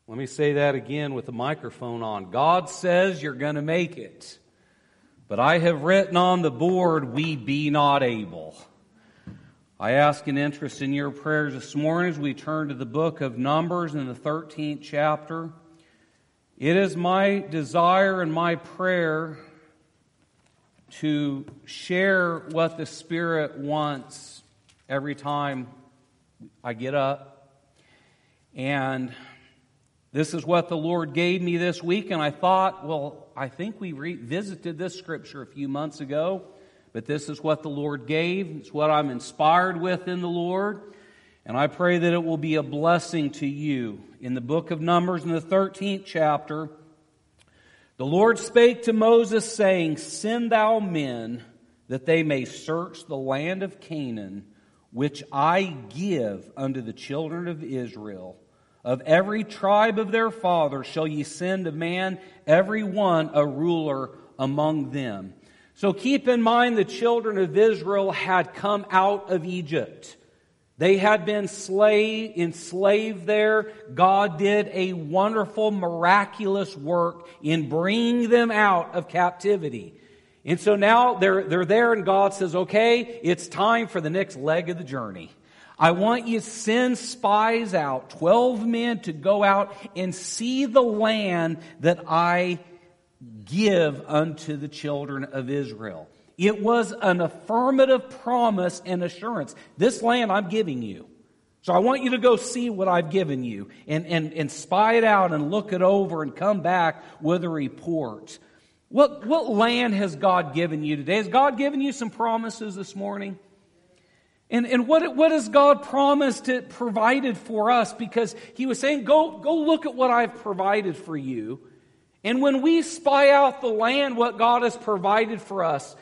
Let me say that again with the microphone on. God says you're going to make it. But I have written on the board, we be not able. I ask an interest in your prayers this morning as we turn to the book of Numbers in the 13th chapter. It is my desire and my prayer to share what the Spirit wants every time I get up. And this is what the Lord gave me this week, and I thought, well, I think we revisited this scripture a few months ago, but this is what the Lord gave. It's what I'm inspired with in the Lord, and I pray that it will be a blessing to you. In the book of Numbers, in the 13th chapter, the Lord spake to Moses, saying, Send thou men, that they may search the land of Canaan, which I give unto the children of Israel. Of every tribe of their fathers shall ye send a man, every one a ruler among them. So keep in mind the children of Israel had come out of Egypt. They had been enslaved there. God did a wonderful, miraculous work in bringing them out of captivity. And so now they're there, and God says, okay, it's time for the next leg of the journey. I want you to send spies out, 12 men to go out and see the land that I give unto the children of Israel. It was an affirmative promise and assurance. This land I'm giving you. So I want you to go see what I've given you and spy it out and look it over and come back with a report. What land has God given you today? Has God given you some promises this morning? And what has God promised to provided for us? Because He was saying, go look at what I've provided for you. And when we spy out the land, what God has provided for us,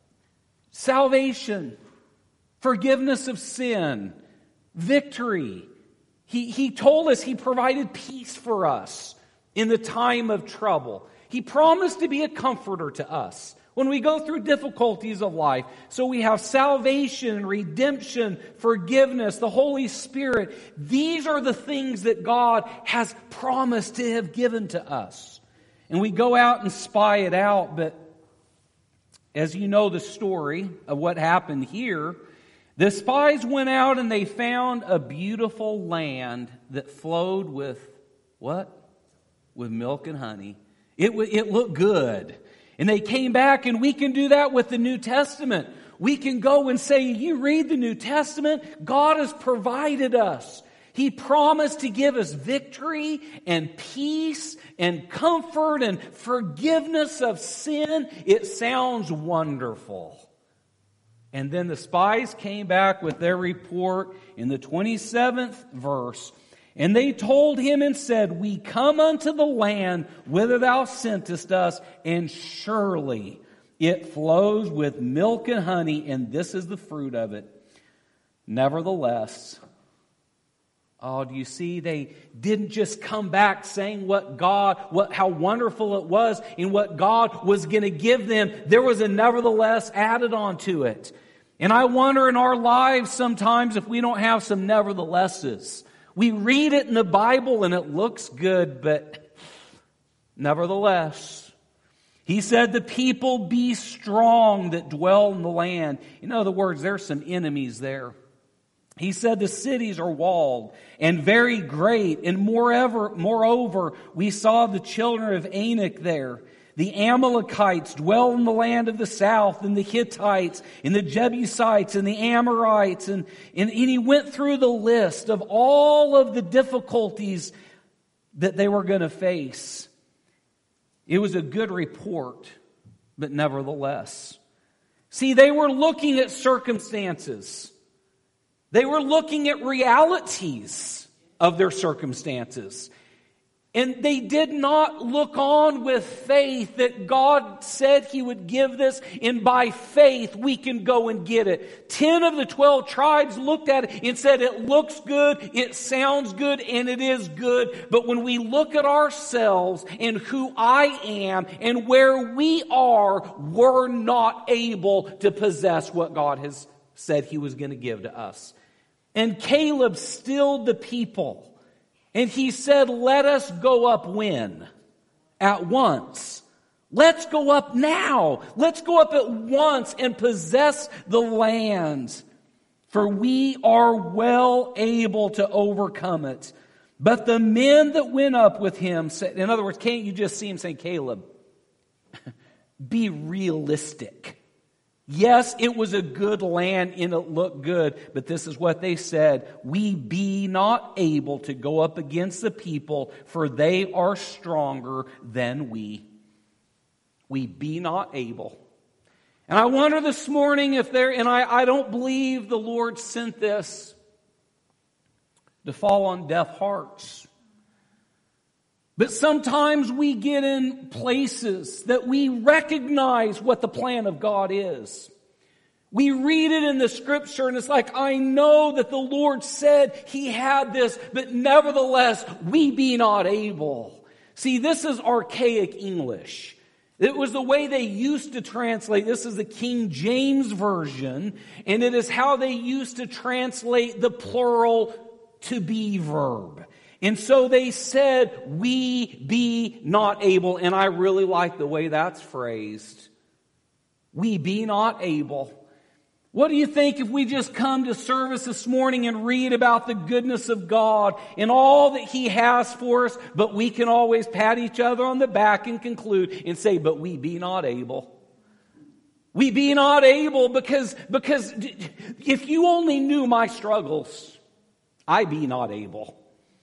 salvation, forgiveness of sin, victory. He told us He provided peace for us in the time of trouble. He promised to be a comforter to us when we go through difficulties of life. So we have salvation, redemption, forgiveness, the Holy Spirit. These are the things that God has promised to have given to us. And we go out and spy it out, but as you know the story of what happened here, the spies went out and they found a beautiful land that flowed with what? With milk and honey. It looked good. And they came back, and we can do that with the New Testament. We can go and say, you read the New Testament, God has provided us. He promised to give us victory and peace and comfort and forgiveness of sin. It sounds wonderful. And then the spies came back with their report in the 27th verse. And they told him and said, We come unto the land whither thou sentest us, and surely it flows with milk and honey, and this is the fruit of it. Nevertheless, do you see, they didn't just come back saying how wonderful it was and what God was going to give them. There was a nevertheless added on to it. And I wonder in our lives sometimes if we don't have some neverthelesses. We read it in the Bible and it looks good, but nevertheless, He said, the people be strong that dwell in the land. In other words, there's some enemies there. He said the cities are walled and very great. And moreover, we saw the children of Anak there. The Amalekites dwell in the land of the south, and the Hittites, and the Jebusites, and the Amorites. And he went through the list of all of the difficulties that they were going to face. It was a good report, but nevertheless. See, they were looking at circumstances. They were looking at realities of their circumstances. And they did not look on with faith that God said He would give this, and by faith we can go and get it. 10 of the 12 tribes looked at it and said, it looks good, it sounds good, and it is good. But when we look at ourselves and who I am and where we are, we're not able to possess what God has said He was going to give to us. And Caleb stilled the people. And he said, let us go up when? At once. Let's go up now. Let's go up at once and possess the land. For we are well able to overcome it. But the men that went up with him said, in other words, can't you just see him saying, Caleb, be realistic. Yes, it was a good land and it looked good, but this is what they said. We be not able to go up against the people, for they are stronger than we. We be not able. And I wonder this morning if I don't believe the Lord sent this to fall on deaf hearts. But sometimes we get in places that we recognize what the plan of God is. We read it in the scripture and it's like, I know that the Lord said he had this, but nevertheless, we be not able. See, this is archaic English. It was the way they used to translate. This is the King James Version, and it is how they used to translate the plural to be verb. And so they said, we be not able. And I really like the way that's phrased. We be not able. What do you think if we just come to service this morning and read about the goodness of God and all that he has for us, but we can always pat each other on the back and conclude and say, but we be not able. We be not able because if you only knew my struggles, I be not able.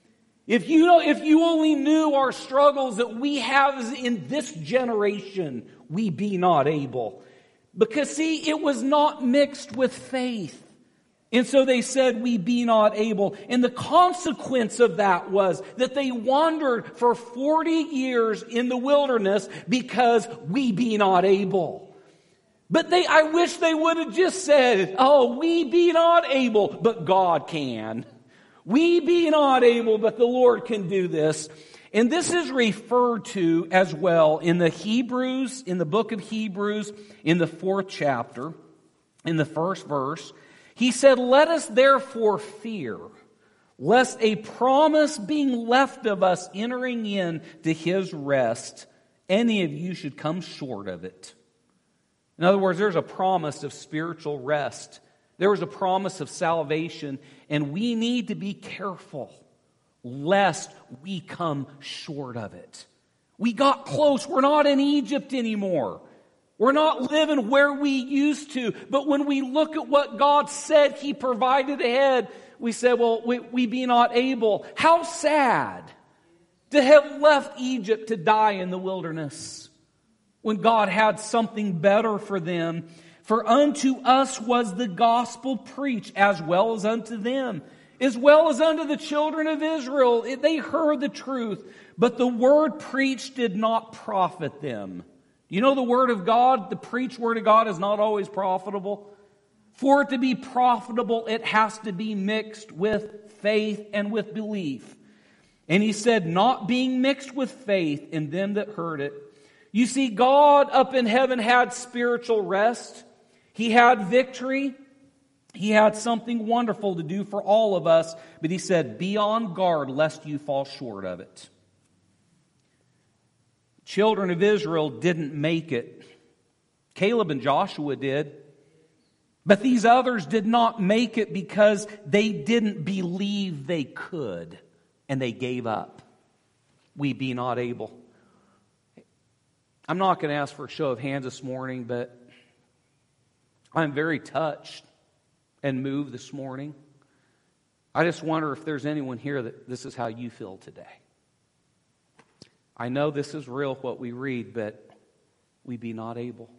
If you only knew our struggles that we have in this generation, we be not able. Because see, it was not mixed with faith. And so they said, we be not able. And the consequence of that was that they wandered for 40 years in the wilderness because we be not able. But I wish they would have just said, oh, we be not able, but God can. We be not able, but the Lord can do this. And this is referred to as well in the book of Hebrews, in the 4th chapter, in the 1st verse. He said, let us therefore fear, lest a promise being left of us entering in to his rest, any of you should come short of it. In other words, there's a promise of spiritual rest. There was a promise of salvation, and we need to be careful lest we come short of it. We got close. We're not in Egypt anymore. We're not living where we used to. But when we look at what God said he provided ahead, we said, well, we be not able. How sad to have left Egypt to die in the wilderness when God had something better for them. For unto us was the gospel preached, as well as unto them, as well as unto the children of Israel. They heard the truth, but the word preached did not profit them. You know the word of God, the preached word of God is not always profitable. For it to be profitable, it has to be mixed with faith and with belief. And he said, not being mixed with faith in them that heard it. You see, God up in heaven had spiritual rest. He had victory. He had something wonderful to do for all of us. But he said, be on guard lest you fall short of it. Children of Israel didn't make it. Caleb and Joshua did. But these others did not make it because they didn't believe they could. And they gave up. We be not able. I'm not going to ask for a show of hands this morning, but I'm very touched and moved this morning. I just wonder if there's anyone here that this is how you feel today. I know this is real what we read, but we be not able.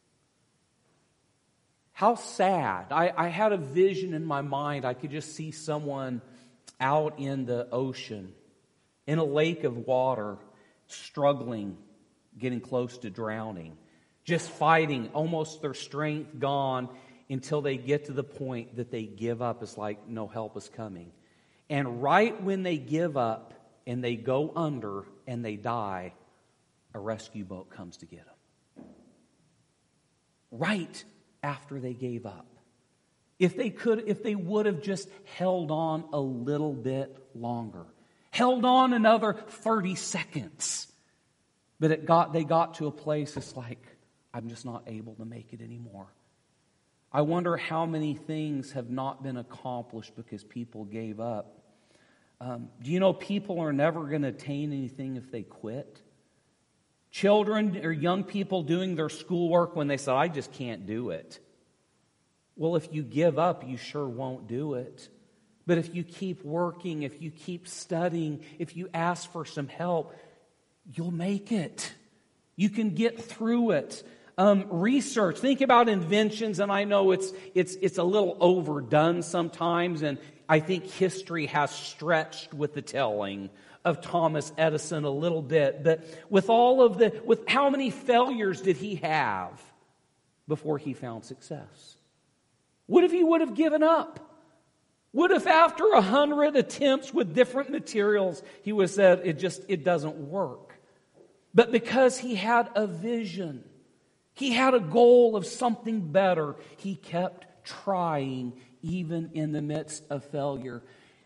How sad. I had a vision in my mind. I could just see someone out in the ocean, in a lake of water, struggling, getting close to drowning, just fighting, almost their strength gone, until they get to the point that they give up. It's like no help is coming. And right when they give up and they go under and they die, a rescue boat comes to get them. Right after they gave up. If they would have just held on a little bit longer, held on another 30 seconds. But they got to a place it's like, I'm just not able to make it anymore. I wonder how many things have not been accomplished because people gave up. Do you know people are never going to attain anything if they quit? Children or young people doing their schoolwork when they say, I just can't do it. Well, if you give up, you sure won't do it. But if you keep working, if you keep studying, if you ask for some help, you'll make it. You can get through it. Research. Think about inventions, and I know it's a little overdone sometimes, and I think history has stretched with the telling of Thomas Edison a little bit. But with how many failures did he have before he found success? What if he would have given up? What if after 100 attempts with different materials, he would have said, it doesn't work? But because he had a vision, he had a goal of something better, he kept trying even in the midst of failure.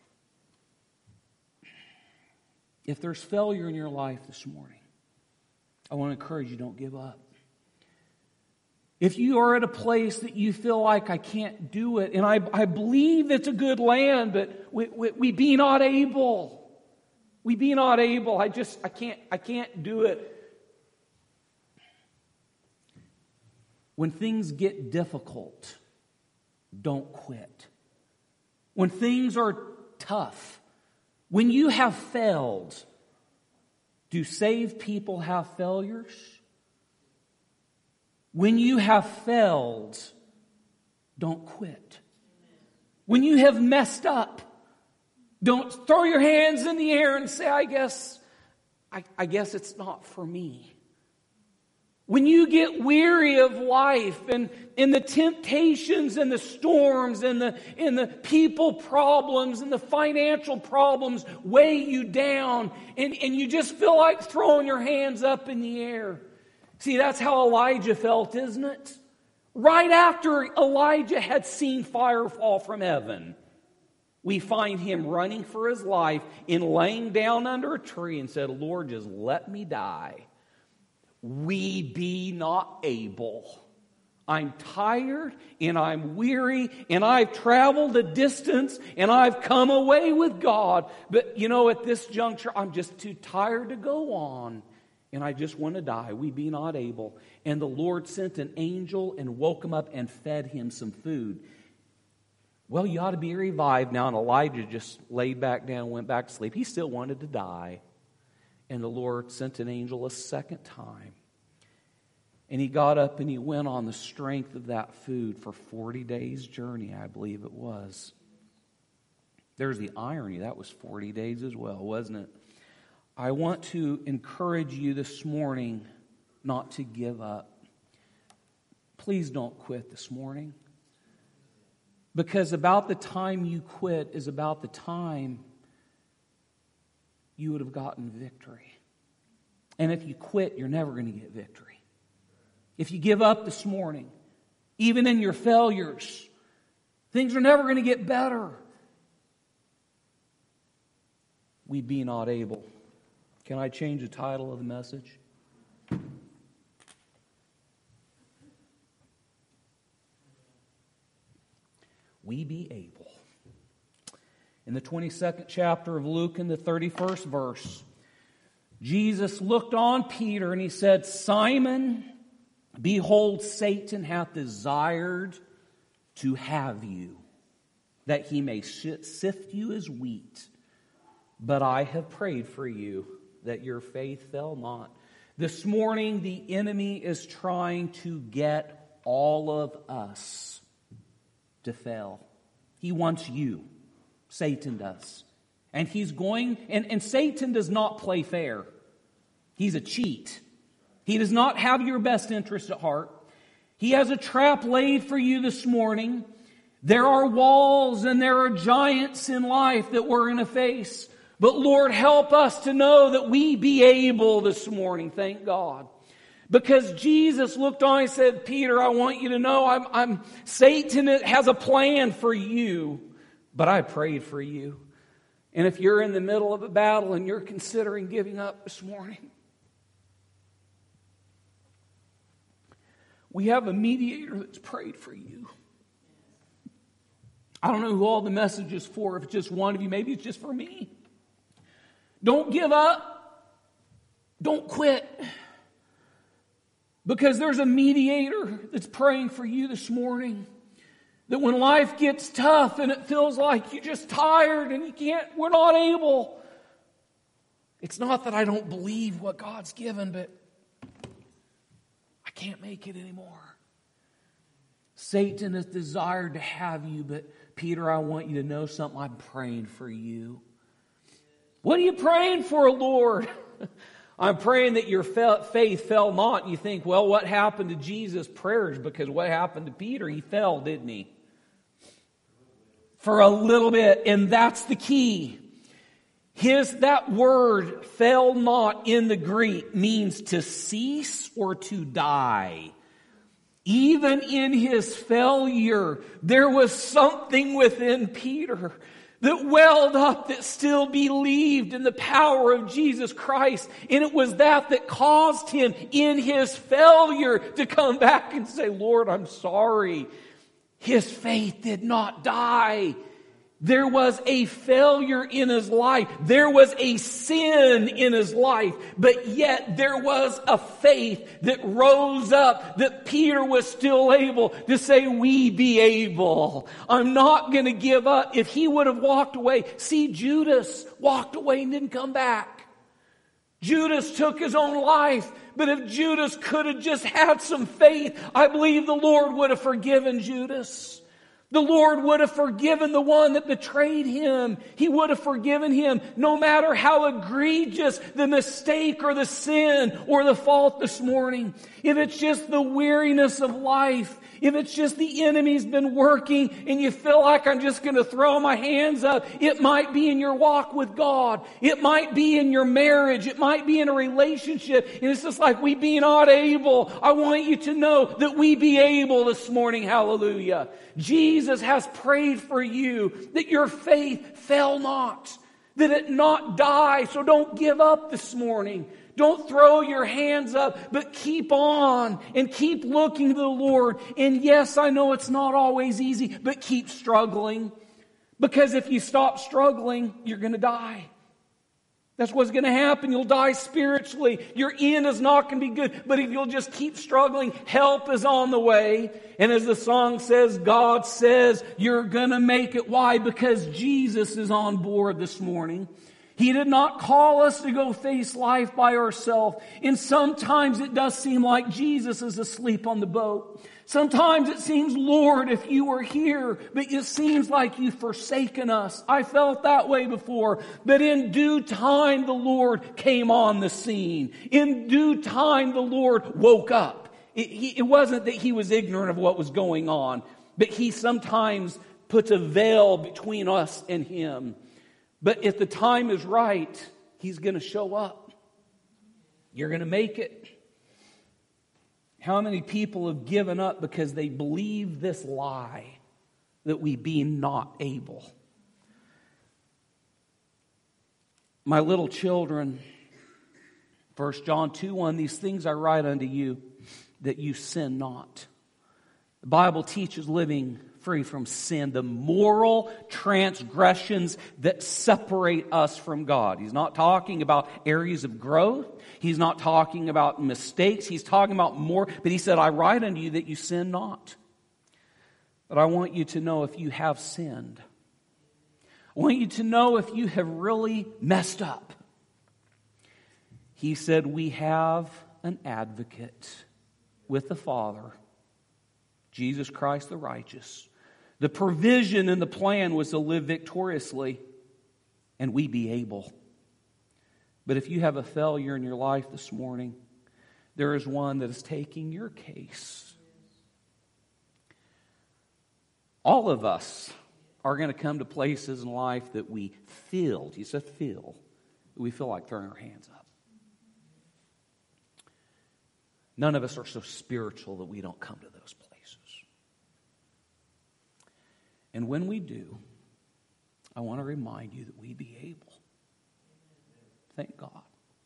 If there's failure in your life this morning, I want to encourage you, don't give up. If you are at a place that you feel like I can't do it, and I believe it's a good land, but we be not able. We be not able. I can't do it. When things get difficult, don't quit. When things are tough, when you have failed, do saved people have failures? When you have failed, don't quit. When you have messed up, don't throw your hands in the air and say, I guess it's not for me. When you get weary of life and the temptations and the storms and the people problems and the financial problems weigh you down and you just feel like throwing your hands up in the air. See, that's how Elijah felt, isn't it? Right after Elijah had seen fire fall from heaven, we find him running for his life and laying down under a tree and said, Lord, just let me die. We be not able. I'm tired and I'm weary and I've traveled a distance and I've come away with God. But at this juncture, I'm just too tired to go on. And I just want to die. We be not able. And the Lord sent an angel and woke him up and fed him some food. Well, you ought to be revived now. And Elijah just laid back down and went back to sleep. He still wanted to die. And the Lord sent an angel a second time. And he got up and he went on the strength of that food for 40 days' journey, I believe it was. There's the irony. That was 40 days as well, wasn't it? I want to encourage you this morning not to give up. Please don't quit this morning. Because about the time you quit is about the time you would have gotten victory. And if you quit, you're never going to get victory. If you give up this morning, even in your failures, things are never going to get better. We be not able. Can I change the title of the message? We be able. In the 22nd chapter of Luke, in the 31st verse, Jesus looked on Peter and he said, Simon, behold, Satan hath desired to have you, that he may sift you as wheat. But I have prayed for you, that your faith fail not. This morning, the enemy is trying to get all of us to fail. He wants you. Satan does. And he's going, and Satan does not play fair. He's a cheat. He does not have your best interest at heart. He has a trap laid for you this morning. There are walls and there are giants in life that we're going to face. But Lord, help us to know that we be able this morning, thank God. Because Jesus looked on and said, Peter, I want you to know Satan has a plan for you, but I prayed for you. And if you're in the middle of a battle and you're considering giving up this morning, we have a mediator that's prayed for you. I don't know who all the message is for. If it's just one of you, maybe it's just for me. Don't give up. Don't quit. Because there's a mediator that's praying for you this morning. That when life gets tough and it feels like you're just tired and we're not able. It's not that I don't believe what God's given, but I can't make it anymore. Satan has desired to have you, but Peter, I want you to know something. I'm praying for you. What are you praying for, Lord? I'm praying that your faith fell not. And you think, well, what happened to Jesus' prayers? Because what happened to Peter? He fell, didn't he? For a little bit. And that's the key. That word, fell not, in the Greek means to cease or to die. Even in his failure, there was something within Peter that welled up, that still believed in the power of Jesus Christ. And it was that caused him in his failure to come back and say, Lord, I'm sorry. His faith did not die. There was a failure in his life. There was a sin in his life. But yet there was a faith that rose up, that Peter was still able to say, we be able. I'm not going to give up. If he would have walked away. See, Judas walked away and didn't come back. Judas took his own life. But if Judas could have just had some faith, I believe the Lord would have forgiven Judas. The Lord would have forgiven the one that betrayed him. He would have forgiven him no matter how egregious the mistake or the sin or the fault this morning. If it's just the weariness of life, if it's just the enemy's been working and you feel like I'm just going to throw my hands up, it might be in your walk with God. It might be in your marriage. It might be in a relationship. And it's just like, we be not able. I want you to know that we be able this morning. Hallelujah. Jesus has prayed for you that your faith fail not, that it not die. So don't give up this morning. Don't throw your hands up, but keep on and keep looking to the Lord. And yes, I know it's not always easy, but keep struggling. Because if you stop struggling, you're going to die. That's what's going to happen. You'll die spiritually. Your end is not going to be good. But if you'll just keep struggling, help is on the way. And as the song says, God says you're going to make it. Why? Because Jesus is on board this morning. He did not call us to go face life by ourselves. And sometimes it does seem like Jesus is asleep on the boat. Sometimes it seems, Lord, if you were here, but it seems like you've forsaken us. I felt that way before. But in due time, the Lord came on the scene. In due time, the Lord woke up. It wasn't that he was ignorant of what was going on, but he sometimes puts a veil between us and him. But if the time is right, he's going to show up. You're going to make it. How many people have given up because they believe this lie that we be not able? My little children, 1 John 2:1, these things I write unto you, that you sin not. The Bible teaches living free from sin, the moral transgressions that separate us from God. He's not talking about areas of growth. He's not talking about mistakes. He's talking about more. But he said, I write unto you that you sin not. But I want you to know if you have sinned. I want you to know if you have really messed up. He said, we have an advocate with the Father, Jesus Christ the righteous. The provision and the plan was to live victoriously, and we be able. But if you have a failure in your life this morning, there is one that is taking your case. All of us are going to come to places in life that we feel, he said feel, we feel like throwing our hands up. None of us are so spiritual that we don't come to those places. And when we do, I want to remind you that we be able. Thank God.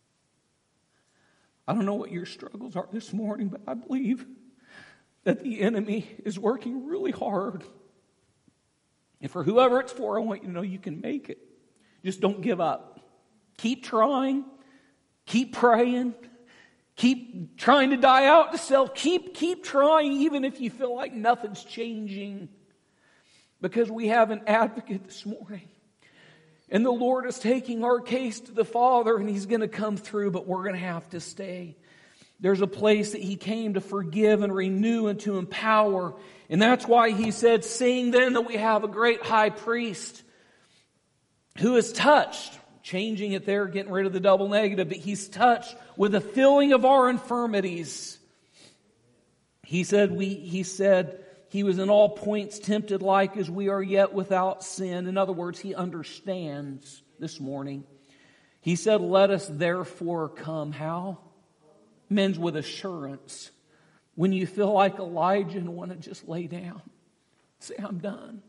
I don't know what your struggles are this morning, but I believe that the enemy is working really hard. And for whoever it's for, I want you to know you can make it. Just don't give up. Keep trying. Keep praying. Keep trying to die out to self. Keep trying even if you feel like nothing's changing. Because we have an advocate this morning. And the Lord is taking our case to the Father, and He's going to come through, but we're going to have to stay. There's a place that He came to forgive and renew and to empower. And that's why He said, seeing then that we have a great high priest who is touched, changing it there, getting rid of the double negative, but He's touched with the feeling of our infirmities. He said He was in all points tempted like as we are, yet without sin. In other words, He understands this morning. He said, let us therefore come. How? Men's with assurance. When you feel like Elijah and want to just lay down, say, I'm done.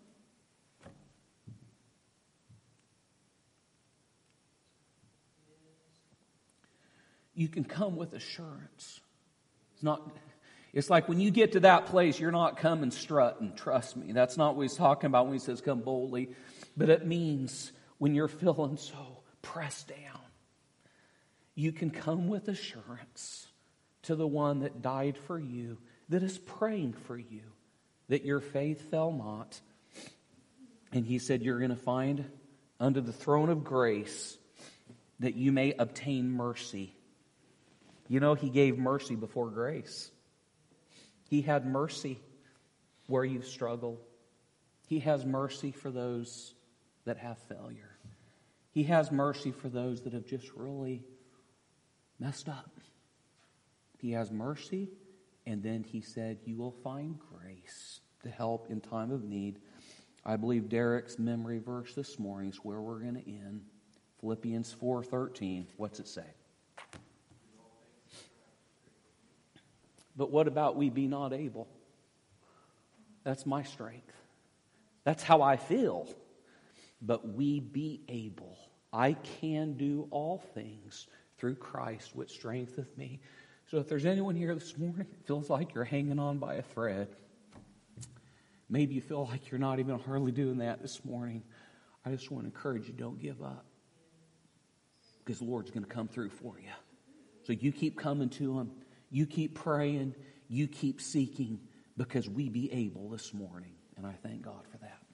You can come with assurance. It's like when you get to that place, you're not coming strutting, trust me. That's not what He's talking about when He says come boldly. But it means when you're feeling so pressed down, you can come with assurance to the one that died for you, that is praying for you, that your faith fell not. And He said you're going to find under the throne of grace that you may obtain mercy. You know, He gave mercy before grace. He had mercy where you've struggled. He has mercy for those that have failure. He has mercy for those that have just really messed up. He has mercy, and then He said, you will find grace to help in time of need. I believe Derek's memory verse this morning is where we're going to end. Philippians 4:13. What's it say? But what about we be not able? That's my strength. That's how I feel. But we be able. I can do all things through Christ which strengtheneth me. So if there's anyone here this morning that feels like you're hanging on by a thread, maybe you feel like you're not even hardly doing that this morning, I just want to encourage you, don't give up. Because the Lord's going to come through for you. So you keep coming to Him. You keep praying. You keep seeking, because we be able this morning. And I thank God for that.